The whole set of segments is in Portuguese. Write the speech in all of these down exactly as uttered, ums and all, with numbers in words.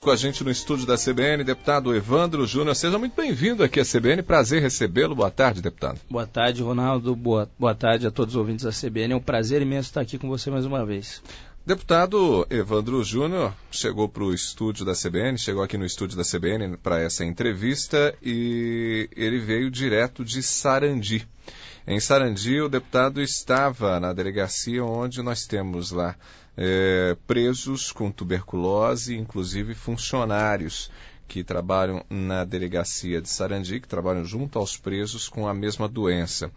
com a gente no estúdio da C B N, deputado Evandro Júnior. Seja muito bem-vindo aqui à C B N, prazer recebê-lo. Boa tarde, deputado. Boa tarde, Ronaldo. Boa, boa tarde a todos os ouvintes da C B N. É um prazer imenso estar aqui com você mais uma vez. Deputado Evandro Júnior chegou para o estúdio da C B N, chegou aqui no estúdio da C B N para essa entrevista e ele veio direto de Sarandi. Em Sarandi, o deputado estava na delegacia onde nós temos lá é, presos com tuberculose, inclusive funcionários que trabalham na delegacia de Sarandi, que trabalham junto aos presos com a mesma doença.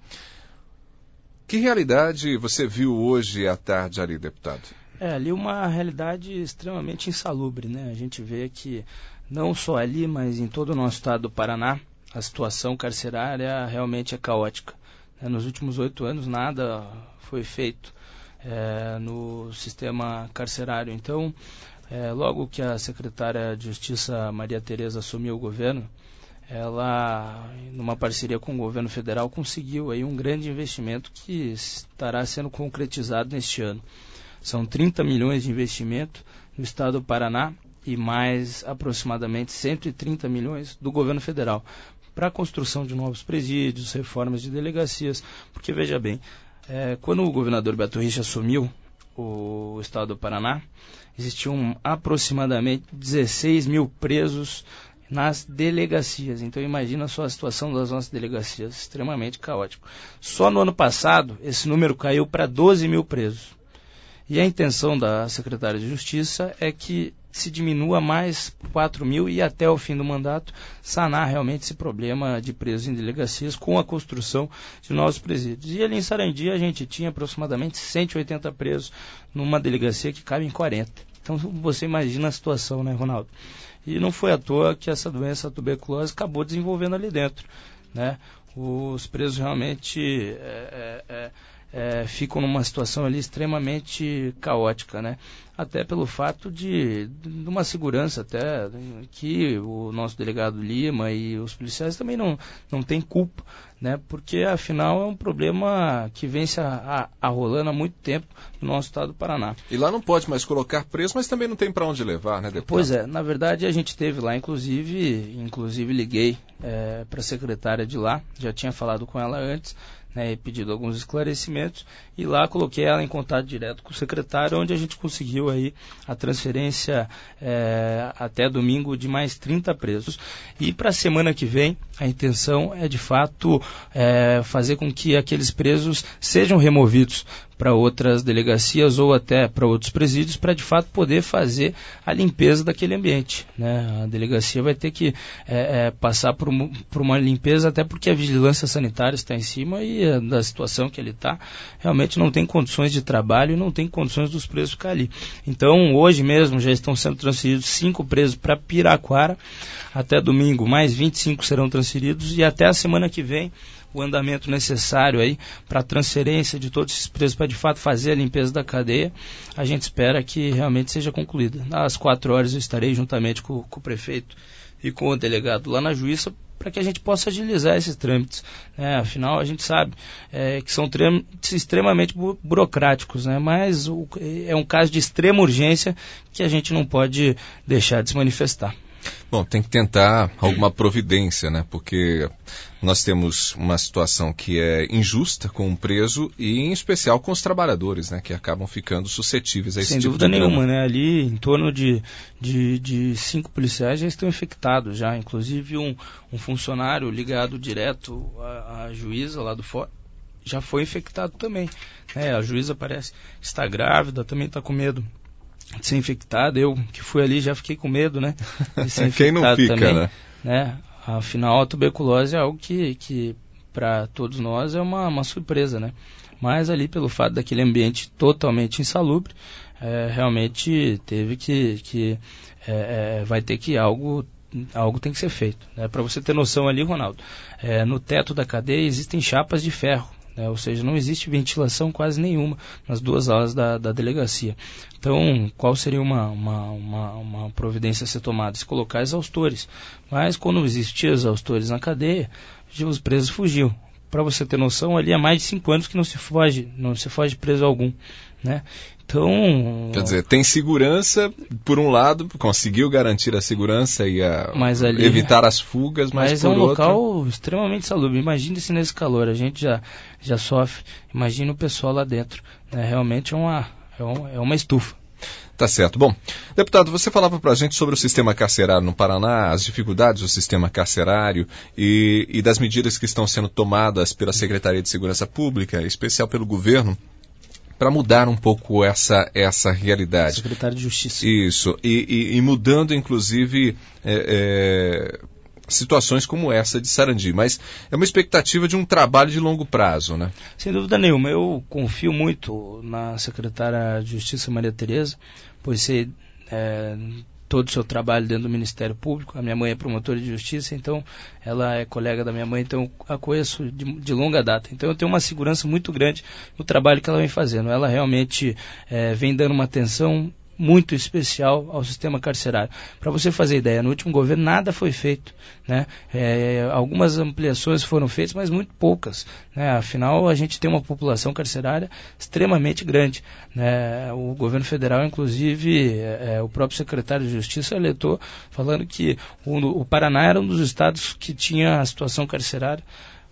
Que realidade você viu hoje à tarde ali, deputado? É, ali uma realidade extremamente insalubre, né? A gente vê que não só ali, mas em todo o nosso estado do Paraná, a situação carcerária realmente é caótica. Nos últimos oito anos nada foi feito é, no sistema carcerário. Então, é, logo que a secretária de Justiça, Maria Tereza, assumiu o governo, ela, numa parceria com o governo federal, conseguiu aí um grande investimento que estará sendo concretizado neste ano. São trinta milhões de investimento no estado do Paraná e mais aproximadamente cento e trinta milhões do governo federal, para a construção de novos presídios, reformas de delegacias, porque veja bem, é, quando o governador Beto Richa assumiu o estado do Paraná, existiam aproximadamente dezesseis mil presos nas delegacias. Então imagina só a situação das nossas delegacias, extremamente caótico. Só no ano passado, esse número caiu para doze mil presos. E a intenção da secretária de Justiça é que se diminua mais quatro mil e até o fim do mandato sanar realmente esse problema de presos em delegacias com a construção de novos presídios. E ali em Sarandi a gente tinha aproximadamente cento e oitenta presos numa delegacia que cabe em quarenta. Então você imagina a situação, né, Ronaldo? E não foi à toa que essa doença, a tuberculose, acabou desenvolvendo ali dentro, né? Os presos realmente é, é, é, É, ficam numa situação ali extremamente caótica, né? Até pelo fato de, de uma segurança até que o nosso delegado Lima e os policiais também não, não têm culpa, né? Porque afinal é um problema que vem se arrolando há muito tempo no nosso estado do Paraná. E lá não pode mais colocar preso, mas também não tem para onde levar, né, deputado? Pois é, na verdade a gente teve lá, inclusive, inclusive liguei é, para a secretária de lá, já tinha falado com ela antes, né, pedido alguns esclarecimentos, e lá coloquei ela em contato direto com o secretário, onde a gente conseguiu aí a transferência é, até domingo de mais trinta presos. E para a semana que vem, a intenção é de fato é, fazer com que aqueles presos sejam removidos para outras delegacias ou até para outros presídios, para de fato poder fazer a limpeza daquele ambiente, né? A delegacia vai ter que é, é, passar por, um, por uma limpeza, até porque a vigilância sanitária está em cima e a, da situação que ele está, realmente não tem condições de trabalho e não tem condições dos presos ficar ali. Então, hoje mesmo já estão sendo transferidos cinco presos para Piraquara, até domingo mais vinte e cinco serão transferidos e até a semana que vem o andamento necessário aí para a transferência de todos esses presos para de fato fazer a limpeza da cadeia, a gente espera que realmente seja concluída. Às quatro horas eu estarei juntamente com, com o prefeito e com o delegado lá na Juíça para que a gente possa agilizar esses trâmites, né? Afinal a gente sabe é, que são trâmites extremamente bu- burocráticos, né? Mas o, é um caso de extrema urgência que a gente não pode deixar de se manifestar. Bom, tem que tentar alguma providência, né? Porque nós temos uma situação que é injusta com o preso e, em especial, com os trabalhadores, né? Que acabam ficando suscetíveis a esse Sem tipo dúvida de drama. nenhuma, né? Ali, em torno de, de, de cinco policiais já estão infectados, já. Inclusive, um, um funcionário ligado direto à, à juíza lá do fora já foi infectado também, né? A juíza parece estar grávida, também está com medo de ser infectado. Eu que fui ali já fiquei com medo, né, de ser infectado. Quem não fica, também, né? né? Afinal, a tuberculose é algo que, que para todos nós é uma, uma surpresa, né? Mas ali, pelo fato daquele ambiente totalmente insalubre, é, realmente teve que, que é, é, vai ter que algo algo tem que ser feito, né? Para você ter noção ali, Ronaldo, é, no teto da cadeia existem chapas de ferro, né? Ou seja, não existe ventilação quase nenhuma nas duas alas da, da delegacia. Então, qual seria uma, uma, uma, uma providência a ser tomada? Se colocar exaustores. Mas quando existia exaustores na cadeia, os presos fugiam. para você ter noção, ali há mais de cinco anos que não se foge, não se foge preso algum, né? Então, quer dizer, tem segurança, por um lado, conseguiu garantir a segurança e a ali, evitar as fugas, mas, mas por é um outro... local extremamente salubre. Imagine-se nesse calor, a gente já, já sofre, imagina o pessoal lá dentro, né? Realmente é uma, é uma, é uma estufa. Tá certo. Bom, deputado, você falava para a gente sobre o sistema carcerário no Paraná, as dificuldades do sistema carcerário e, e das medidas que estão sendo tomadas pela Secretaria de Segurança Pública, em especial pelo governo, para mudar um pouco essa, essa realidade. Secretário de Justiça. Isso, e, e, e mudando, inclusive, é, é, situações como essa de Sarandi. Mas é uma expectativa de um trabalho de longo prazo, né? Sem dúvida nenhuma. Eu confio muito na secretária de Justiça, Maria Tereza, pois sei é, todo o seu trabalho dentro do Ministério Público. A minha mãe é promotora de justiça, então ela é colega da minha mãe, então eu a conheço de, de longa data. Então eu tenho uma segurança muito grande no trabalho que ela vem fazendo. Ela realmente é, vem dando uma atenção muito especial ao sistema carcerário. Para você fazer ideia, no último governo nada foi feito, né? É, algumas ampliações foram feitas, mas muito poucas, né? Afinal, a gente tem uma população carcerária extremamente grande, né? O governo federal, inclusive, é, o próprio secretário de Justiça alertou, falando que o, o Paraná era um dos estados que tinha a situação carcerária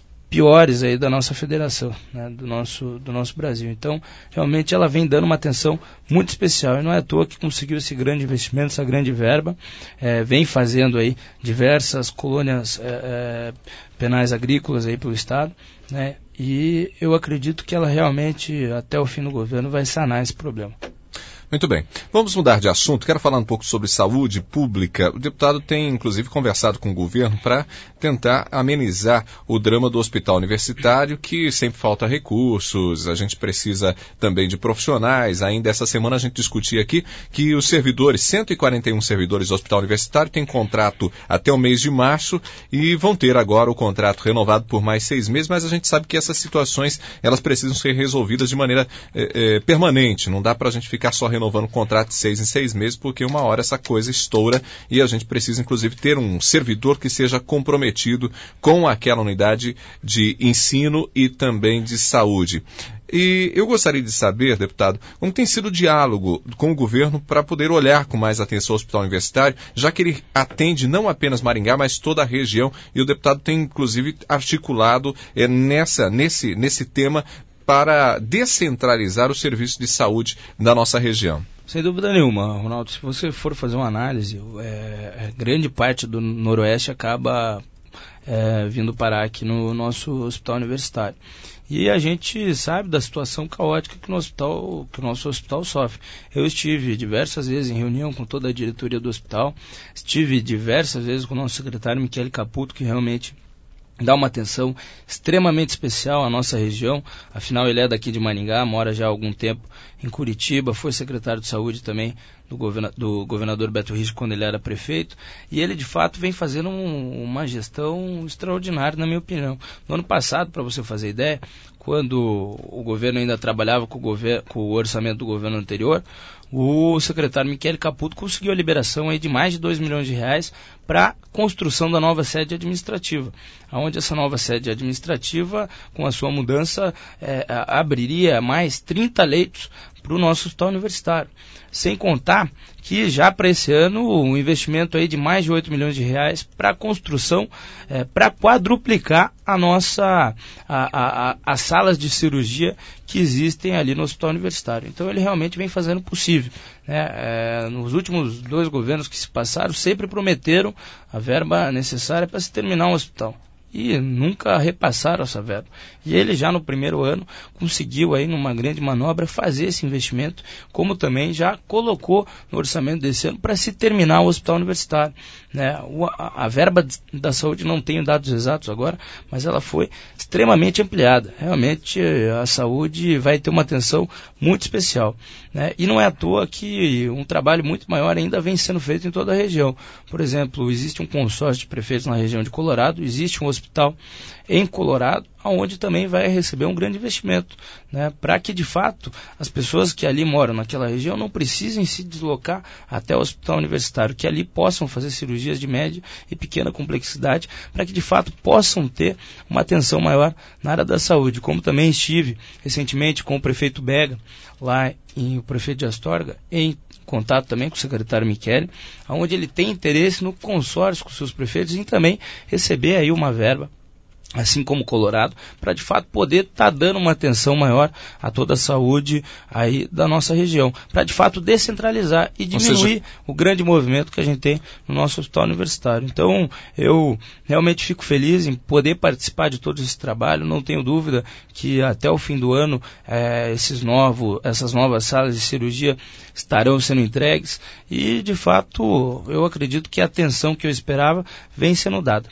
piores aí da nossa federação, né, do nosso, do nosso Brasil. Então, realmente ela vem dando uma atenção muito especial, e não é à toa que conseguiu esse grande investimento, essa grande verba, é, vem fazendo aí diversas colônias é, é, penais agrícolas aí pelo estado, né, e eu acredito que ela realmente, até o fim do governo, vai sanar esse problema. Muito bem. Vamos mudar de assunto. Quero falar um pouco sobre saúde pública. O deputado tem, inclusive, conversado com o governo para tentar amenizar o drama do hospital universitário, que sempre falta recursos, a gente precisa também de profissionais. Ainda essa semana a gente discutia aqui que os servidores, cento e quarenta e um servidores do hospital universitário, têm contrato até o mês de março e vão ter agora o contrato renovado por mais seis meses, mas a gente sabe que essas situações, elas precisam ser resolvidas de maneira é, é, permanente. Não dá para a gente ficar só renovando o contrato de seis em seis meses, porque uma hora essa coisa estoura e a gente precisa, inclusive, ter um servidor que seja comprometido com aquela unidade de ensino e também de saúde. E eu gostaria de saber, deputado, como tem sido o diálogo com o governo para poder olhar com mais atenção ao hospital universitário, já que ele atende não apenas Maringá, mas toda a região, e o deputado tem, inclusive, articulado é, nessa, nesse, nesse tema para descentralizar o serviço de saúde da nossa região. Sem dúvida nenhuma, Ronaldo. Se você for fazer uma análise, é, grande parte do Noroeste acaba é, vindo parar aqui no nosso hospital universitário. E a gente sabe da situação caótica que, no hospital, que o nosso hospital sofre. Eu estive diversas vezes em reunião com toda a diretoria do hospital, estive diversas vezes com o nosso secretário Michele Caputo, que realmente dá uma atenção extremamente especial à nossa região. Afinal, ele é daqui de Maringá, mora já há algum tempo em Curitiba, foi secretário de saúde também do, governa- do governador Beto Richa quando ele era prefeito, e ele de fato vem fazendo um, uma gestão extraordinária, na minha opinião. No ano passado, para você fazer ideia, quando o governo ainda trabalhava com o, gover- com o orçamento do governo anterior, o secretário Michele Caputo conseguiu a liberação aí de mais de dois milhões de reais para a construção da nova sede administrativa, onde essa nova sede administrativa, com a sua mudança, é, abriria mais trinta leitos para o nosso hospital universitário. Sem contar que já para esse ano um investimento aí de mais de oito milhões de reais para a construção, é, para quadruplicar a nossa, a, a, a, as salas de cirurgia que existem ali no hospital universitário. Então ele realmente vem fazendo o possível, né? É, nos últimos dois governos que se passaram, sempre prometeram a verba necessária para se terminar um hospital. E nunca repassaram essa verba. E ele já no primeiro ano conseguiu aí numa grande manobra fazer esse investimento, como também já colocou no orçamento desse ano para se terminar o hospital universitário, né? O, a, a verba da saúde, não tenho dados exatos agora, mas ela foi extremamente ampliada. Realmente a saúde vai ter uma atenção muito especial, né? E não é à toa que um trabalho muito maior ainda vem sendo feito em toda a região. Por exemplo, existe um consórcio de prefeitos na região de Colorado, existe um hospital em Colorado, onde também vai receber um grande investimento, né, para que de fato as pessoas que ali moram naquela região não precisem se deslocar até o hospital universitário, que ali possam fazer cirurgias de média e pequena complexidade, para que de fato possam ter uma atenção maior na área da saúde. Como também estive recentemente com o prefeito Bega, lá em o prefeito de Astorga, em contato também com o secretário Michele, onde ele tem interesse no consórcio com seus prefeitos em também receber aí uma verba, assim como Colorado, para de fato poder estar tá dando uma atenção maior a toda a saúde aí da nossa região, para de fato descentralizar e diminuir seja... o grande movimento que a gente tem no nosso hospital universitário. Então, eu realmente fico feliz em poder participar de todo esse trabalho, não tenho dúvida que até o fim do ano é, esses novos, essas novas salas de cirurgia estarão sendo entregues e, de fato, eu acredito que a atenção que eu esperava vem sendo dada.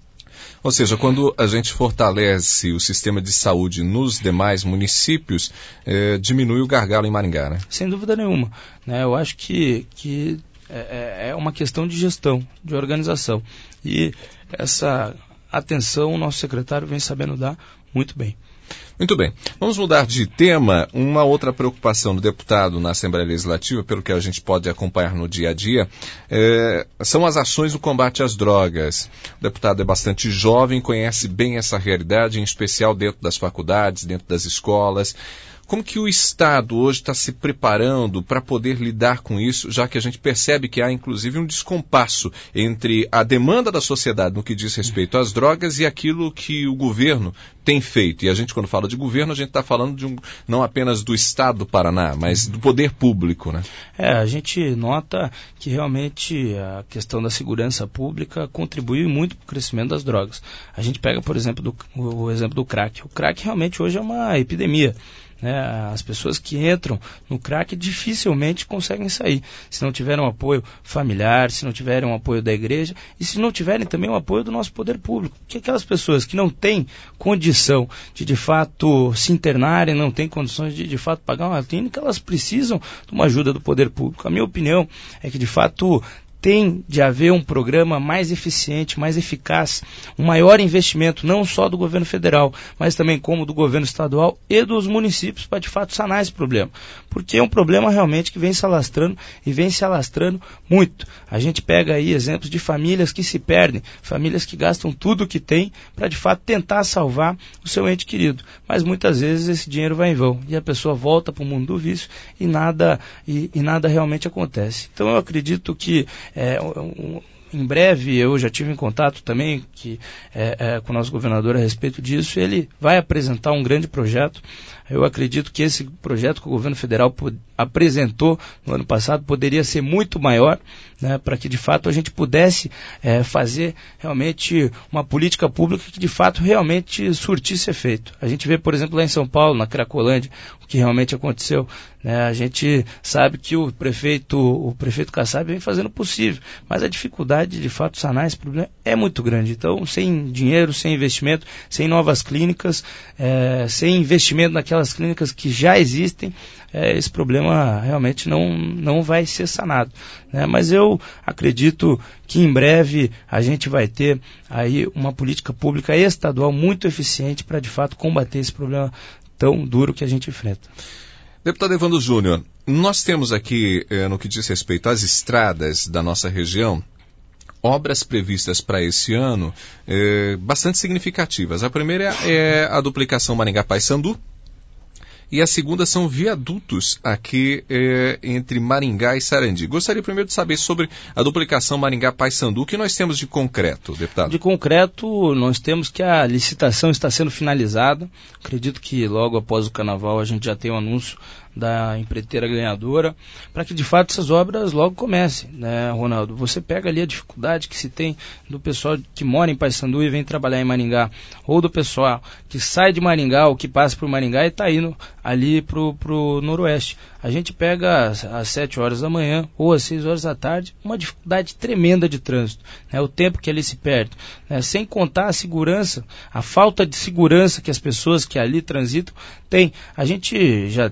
Ou seja, quando a gente fortalece o sistema de saúde nos demais municípios, eh, diminui o gargalo em Maringá, né? Sem dúvida nenhuma. Né? Eu acho que, que é, é uma questão de gestão, de organização. E essa atenção o nosso secretário vem sabendo dar muito bem. Muito bem. Vamos mudar de tema. Uma outra preocupação do deputado na Assembleia Legislativa, pelo que a gente pode acompanhar no dia a dia, é, são as ações no combate às drogas. O deputado é bastante jovem, conhece bem essa realidade, em especial dentro das faculdades, dentro das escolas. Como que o Estado hoje está se preparando para poder lidar com isso, já que a gente percebe que há, inclusive, um descompasso entre a demanda da sociedade no que diz respeito às drogas e aquilo que o governo tem feito? E a gente, quando fala de governo, a gente está falando de um, não apenas do Estado do Paraná, mas do poder público, né? É, a gente nota que realmente a questão da segurança pública contribui muito para o crescimento das drogas. A gente pega, por exemplo, do, o exemplo do crack. O crack realmente hoje é uma epidemia. Né, as pessoas que entram no crack dificilmente conseguem sair, se não tiverem um apoio familiar, se não tiverem um apoio da igreja e se não tiverem também um apoio do nosso poder público. Porque aquelas pessoas que não têm condição de de fato se internarem, não têm condições de de fato pagar uma clínica, elas precisam de uma ajuda do poder público. A minha opinião é que de fato tem de haver um programa mais eficiente, mais eficaz, um maior investimento não só do governo federal, mas também como do governo estadual e dos municípios para de fato sanar esse problema. Porque é um problema realmente que vem se alastrando e vem se alastrando muito. A gente pega aí exemplos de famílias que se perdem, famílias que gastam tudo o que tem para de fato tentar salvar o seu ente querido. Mas muitas vezes esse dinheiro vai em vão e a pessoa volta para o mundo do vício e nada, e, e nada realmente acontece. Então eu acredito que É, um, em breve, eu já tive em contato também que, é, é, com o nosso governador a respeito disso, ele vai apresentar um grande projeto. Eu acredito que esse projeto que o governo federal apresentou no ano passado poderia ser muito maior, né, para que de fato a gente pudesse é, fazer realmente uma política pública que de fato realmente surtisse efeito. A gente vê, por exemplo, lá em São Paulo, na Cracolândia, o que realmente aconteceu. Né, a gente sabe que o prefeito, o prefeito Kassab vem fazendo o possível, mas a dificuldade de de fato sanar esse problema é muito grande. Então, sem dinheiro, sem investimento, sem novas clínicas, é, sem investimento naquelas clínicas que já existem, é, esse problema realmente não, não vai ser sanado. Né? Mas eu acredito que em breve a gente vai ter aí uma política pública estadual muito eficiente para de fato combater esse problema tão duro que a gente enfrenta. Deputado Evandro Júnior, nós temos aqui, eh, no que diz respeito às estradas da nossa região, obras previstas para esse ano eh, bastante significativas. A primeira é a duplicação Maringá-Paissandu e a segunda são viadutos aqui eh, entre Maringá e Sarandi. Gostaria primeiro de saber sobre a duplicação Maringá-Paissandu, o que nós temos de concreto, deputado? De concreto, nós temos que a licitação está sendo finalizada. Acredito que logo após o Carnaval a gente já tem um anúncio da empreiteira ganhadora, para que de fato essas obras logo comecem, né, Ronaldo? Você pega ali a dificuldade que se tem do pessoal que mora em Paissandu e vem trabalhar em Maringá, ou do pessoal que sai de Maringá ou que passa por Maringá e está indo ali pro, pro noroeste. A gente pega às, às sete horas da manhã ou às seis horas da tarde, uma dificuldade tremenda de trânsito, né, o tempo que ali se perde, né, sem contar a segurança, a falta de segurança que as pessoas que ali transitam têm. A gente já tem números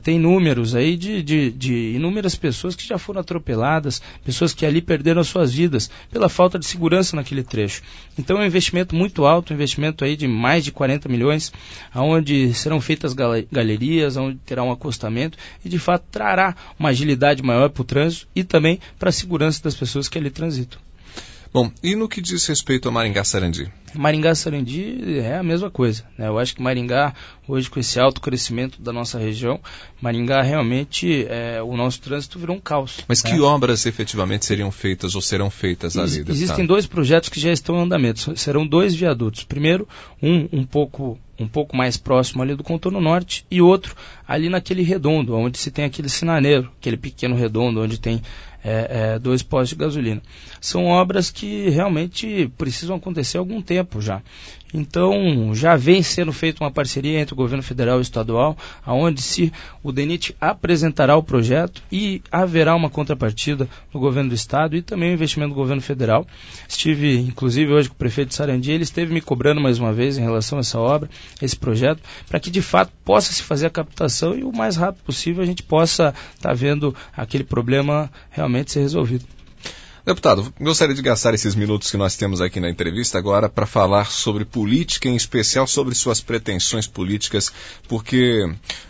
números aí de, de, de inúmeras pessoas que já foram atropeladas, pessoas que ali perderam as suas vidas pela falta de segurança naquele trecho. Então é um investimento muito alto, um investimento aí de mais de quarenta milhões, onde serão feitas galerias, onde terá um acostamento e de fato trará uma agilidade maior para o trânsito e também para a segurança das pessoas que ali transitam. Bom, e no que diz respeito a Maringá-Sarandi? Maringá-Sarandi é a mesma coisa, né? Eu acho que Maringá, hoje com esse alto crescimento da nossa região, Maringá realmente, é, o nosso trânsito virou um caos. Mas né? Que obras efetivamente seriam feitas ou serão feitas ali? Ex- existem dois projetos que já estão em andamento, serão dois viadutos. Primeiro, um um pouco... um pouco mais próximo ali do contorno norte, e outro ali naquele redondo, onde se tem aquele sinaneiro, aquele pequeno redondo, onde tem é, é, dois postos de gasolina. São obras que realmente precisam acontecer há algum tempo já. Então, já vem sendo feita uma parceria entre o governo federal e estadual, onde se o DENIT apresentará o projeto e haverá uma contrapartida do governo do estado e também o investimento do governo federal. Estive, inclusive, hoje com o prefeito de Sarandi, ele esteve me cobrando mais uma vez em relação a essa obra, esse projeto, para que de fato possa se fazer a captação e o mais rápido possível a gente possa estar tá vendo aquele problema realmente ser resolvido. Deputado, gostaria de gastar esses minutos que nós temos aqui na entrevista agora para falar sobre política, em especial sobre suas pretensões políticas, porque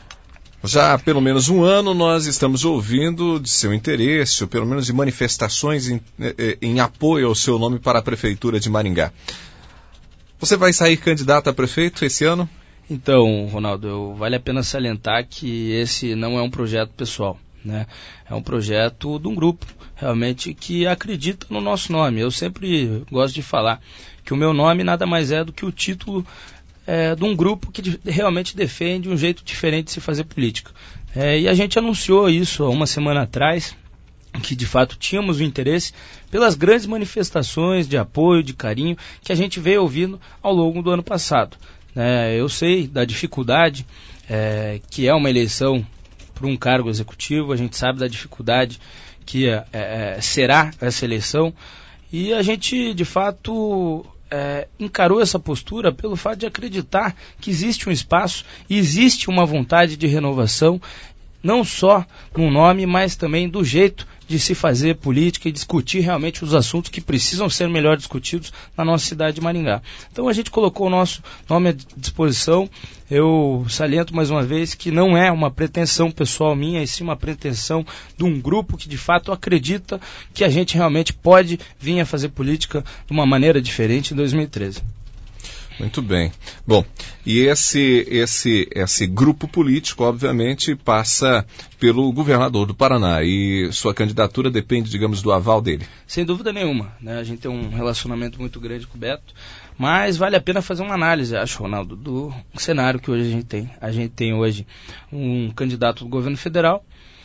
já há pelo menos um ano nós estamos ouvindo de seu interesse, ou pelo menos de manifestações em, em apoio ao seu nome para a Prefeitura de Maringá. Você vai sair candidato a prefeito esse ano? Então, Ronaldo, eu, vale a pena salientar que esse não é um projeto pessoal, né? É um projeto de um grupo, realmente, que acredita no nosso nome. Eu sempre gosto de falar que o meu nome nada mais é do que o título é, de um grupo que de, realmente defende um jeito diferente de se fazer política. É, e a gente anunciou isso há uma semana atrás, que de fato tínhamos o interesse pelas grandes manifestações de apoio, de carinho, que a gente veio ouvindo ao longo do ano passado. É, eu sei da dificuldade é, que é uma eleição para um cargo executivo, a gente sabe da dificuldade que é, é, será essa eleição, e a gente de fato é, encarou essa postura pelo fato de acreditar que existe um espaço e existe uma vontade de renovação, não só no nome, mas também do jeito de se fazer política e discutir realmente os assuntos que precisam ser melhor discutidos na nossa cidade de Maringá. Então a gente colocou o nosso nome à disposição. Eu saliento mais uma vez que não é uma pretensão pessoal minha, e sim uma pretensão de um grupo que de fato acredita que a gente realmente pode vir a fazer política de uma maneira diferente em dois mil e treze. Muito bem. Bom, e esse, esse, esse grupo político, obviamente, passa pelo governador do Paraná, e sua candidatura depende, digamos, do aval dele. Sem dúvida nenhuma, né? A gente tem um relacionamento muito grande com o Beto, mas vale a pena fazer uma análise, acho, Ronaldo, do cenário que hoje a gente tem. A gente tem hoje um candidato do governo federal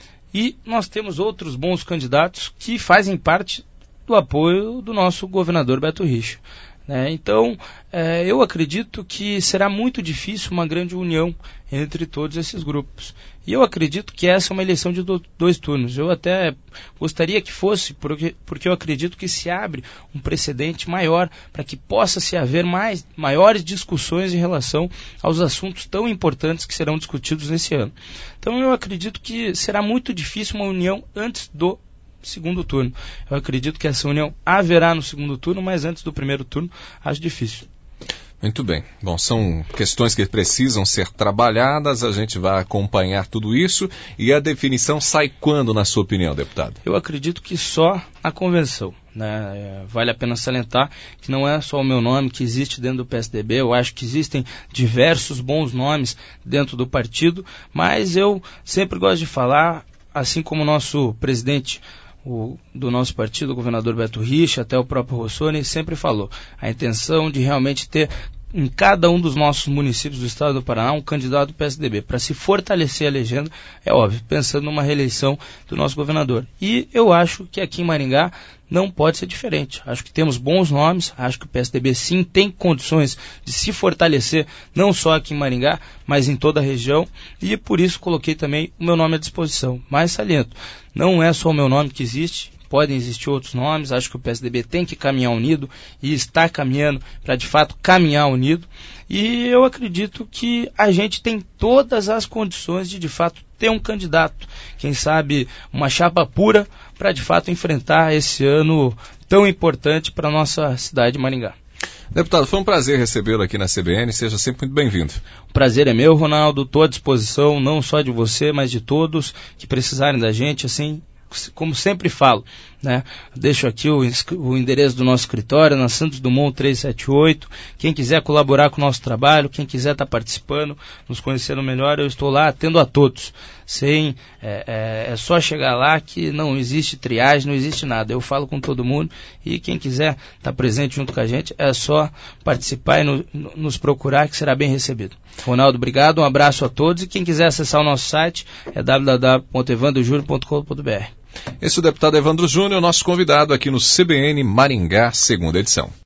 e nós temos outros bons candidatos que fazem parte do apoio do nosso governador Beto Richa. É, então, é, eu acredito que será muito difícil uma grande união entre todos esses grupos. E eu acredito que essa é uma eleição de do, dois turnos. Eu até gostaria que fosse, porque, porque eu acredito que se abre um precedente maior para que possa se haver mais, maiores discussões em relação aos assuntos tão importantes que serão discutidos nesse ano. Então, eu acredito que será muito difícil uma união antes do segundo turno. Eu acredito que essa união haverá no segundo turno, mas antes do primeiro turno, acho difícil. Muito bem. Bom, são questões que precisam ser trabalhadas, a gente vai acompanhar tudo isso, e a definição sai quando, na sua opinião, deputado? Eu acredito que só na convenção, né? É, vale a pena salientar que não é só o meu nome que existe dentro do P S D B, eu acho que existem diversos bons nomes dentro do partido, mas eu sempre gosto de falar, assim como o nosso presidente O, do nosso partido, o governador Beto Richa, até o próprio Rossoni, sempre falou a intenção de realmente ter em cada um dos nossos municípios do estado do Paraná um candidato do P S D B, para se fortalecer a legenda, é óbvio, pensando numa reeleição do nosso governador. E eu acho que aqui em Maringá não pode ser diferente. Acho que temos bons nomes, acho que o P S D B sim tem condições de se fortalecer, não só aqui em Maringá, mas em toda a região, e por isso coloquei também o meu nome à disposição. Mas saliento, não é só o meu nome que existe, podem existir outros nomes, acho que o P S D B tem que caminhar unido e está caminhando para de fato caminhar unido, e eu acredito que a gente tem todas as condições de de fato ter um candidato, quem sabe uma chapa pura para de fato enfrentar esse ano tão importante para a nossa cidade de Maringá. Deputado, foi um prazer recebê-lo aqui na C B N, seja sempre muito bem-vindo. O prazer é meu, Ronaldo, estou à disposição, não só de você, mas de todos que precisarem da gente, assim, como sempre falo, né? Deixo aqui o, o endereço do nosso escritório, na Santos Dumont trezentos e setenta e oito, quem quiser colaborar com o nosso trabalho, quem quiser estar participando, nos conhecendo melhor, eu estou lá atendo a todos, sem, é, é, é só chegar lá que não existe triagem, não existe nada, eu falo com todo mundo, e quem quiser estar presente junto com a gente, é só participar e no, no, nos procurar, que será bem recebido. Ronaldo, obrigado, um abraço a todos, e quem quiser acessar o nosso site é w w w ponto evandro júnior ponto com ponto b r. Esse é o deputado Evandro Júnior, nosso convidado aqui no C B N Maringá, segunda edição.